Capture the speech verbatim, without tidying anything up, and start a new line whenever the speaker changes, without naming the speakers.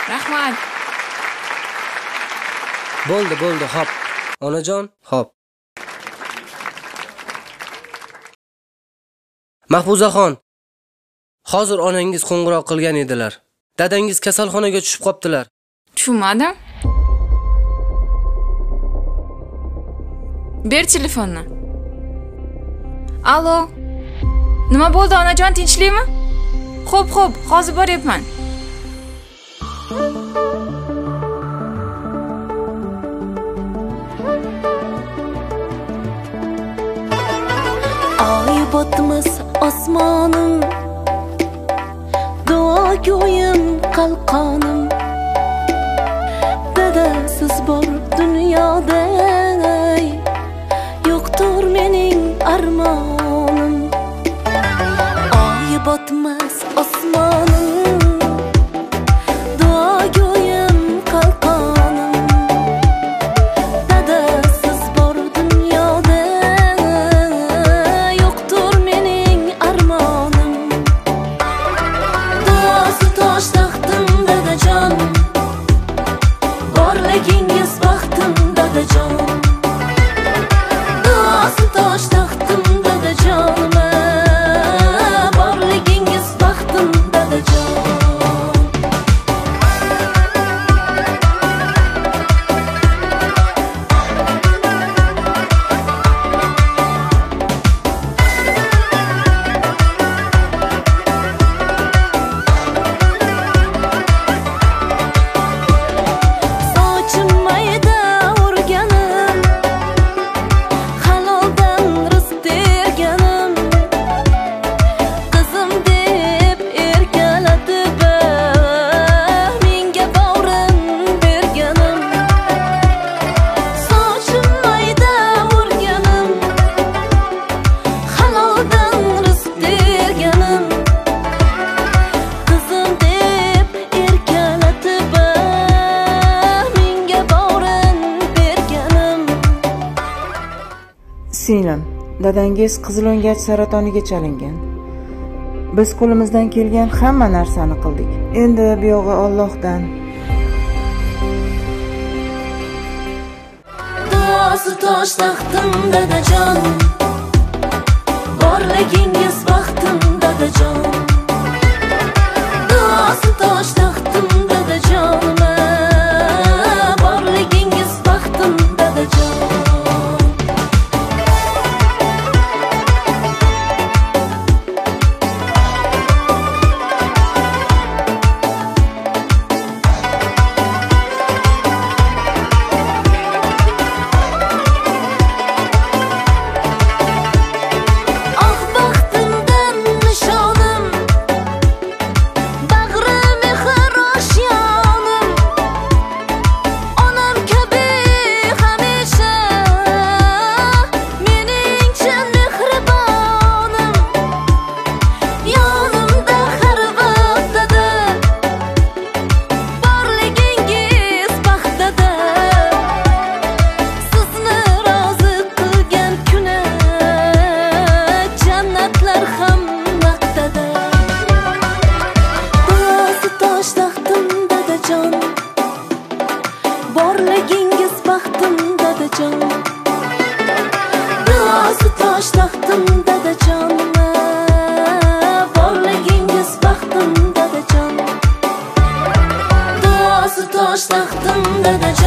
Rahmat.
Bo'ldi, bo'ldi, hop. Onajon, hop. Mahfuzaxon, hozir onangiz qo'ng'iroq qilgan edilar. Dadangiz kasalxonaga tushib qoptilar.
Tushunmadim. Ber telefonni. Alo. Nima bo'ldi, onajon, tinchlikmi? Xo'p, xo'p, hozir boryapman.
Ay botmas osmonim, duo go'yim qalqonim. Dadasiz bor dunyoda yo'qdir mening armonim. Ay botmas osmonim, duo go'yim qalqonim. Dadasiz bor dunyoda yo'qdir mening armonim. Duosi tosh taxtim dadajon, borligingiz baxtim dadajon. Duosi tosh taxtim dadajonim, borligingiz baxtim dadajon. Sochim mayda urganim, haloldan rizq terganim. Qizim deb erkalatib menga bag'rin berganim. Sochim mayda urganim, haloldan rizq terganim. Qizim deb erkalatib menga bag'rin berganim.
Singlim, dadangiz qizilo'ngach saratoniga chalingan. Biz qo'limizdan kelgan hamma narsani qildik. Endi bu yog'i Allohdan.
Duosi tosh taxtim dadajon, borligingiz baxtim dadajon. Duosi tosh taxtim dadajonim, borligingiz baxtim dadajon. Ah baxtimdan nishonim, bag'ri mehr oshyonim. Onam kabi hamisha mening chin mehribonim. Yonimda har vaqtda, borligingiz baxtda. Sizni rozi qilgan kuni jannatlar ham maqtada. Duosi tosh taxtim dadajon, borligingiz baxtim dadajon. Duosi tosh taxtim dadajon, borligingiz baxtim dadajon. Duosi tosh taxtim dadajon.